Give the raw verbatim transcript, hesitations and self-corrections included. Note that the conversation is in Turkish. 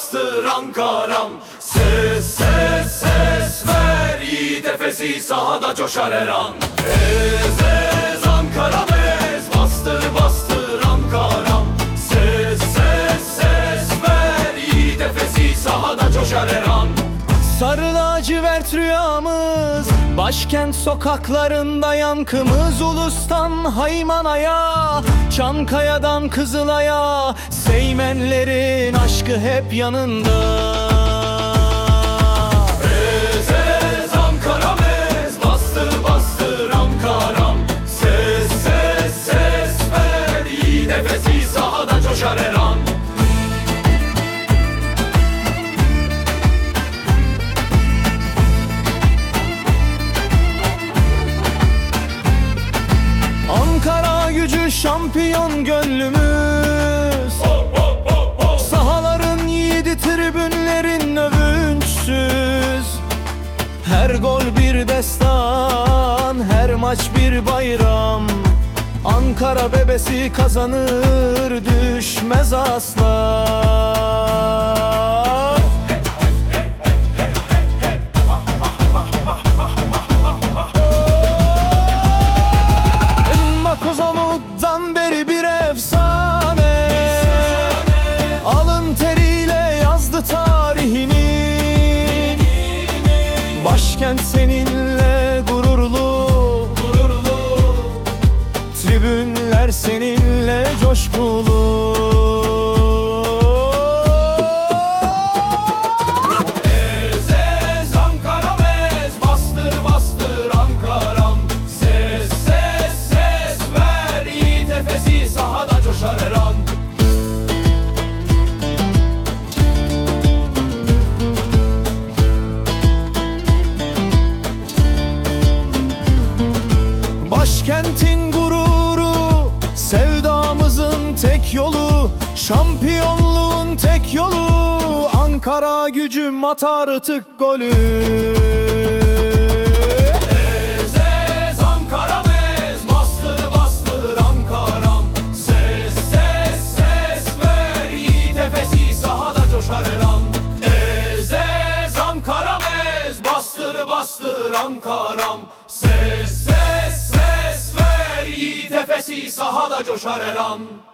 bastır Ankara'm. Ses ses ses ver, yiğit Efes'i sahada coşar her an. Ez ez Ankara'm ez, bastır bastır Ankara'm. Ses ses ses ver, yiğit Efes'i sahada coşar her an. Sarı lacivert rüyamız, başkent sokaklarında yankımız. Ulus'tan Haymana'ya, Çankaya'dan Kızılay'a, Seymenlerin aşkı hep yanında. Ez ez Ankara'm ez, bastır bastır Ankara'm. Ses ses ses ver, yiğit Efes'i sahada coşar her an. Ankara gücü şampiyon gönlümüz, sahaların yiğidi, tribünlerin övünçsüz. Her gol bir destan, her maç bir bayram. Ankara bebesi kazanır, düşmez asla. Kozamut'tan beri bir efsane, alın teriyle yazdı tarihini. Başkent seninle gururlu, gururlu. Tribünler seninle coşkulu. Ez ez Ankara'm ez, bastır bastır Ankara'm. Ses ses ses ver, yiğit Efes'i sahada coşar her an. Başkentin gururu, sevdamızın tek yolu, şampiyonluğun tek yolu. Ankara gücüm atar tık golü. Ez ez Ankara'm ez, bastır bastır Ankara'm. Ses ses ses ver, yiğit Efes'i sahada coşar her an. Ez ez Ankara'm ez, bastır bastır Ankara'm. Ses ses ses ver, yiğit Efes'i sahada coşar her an.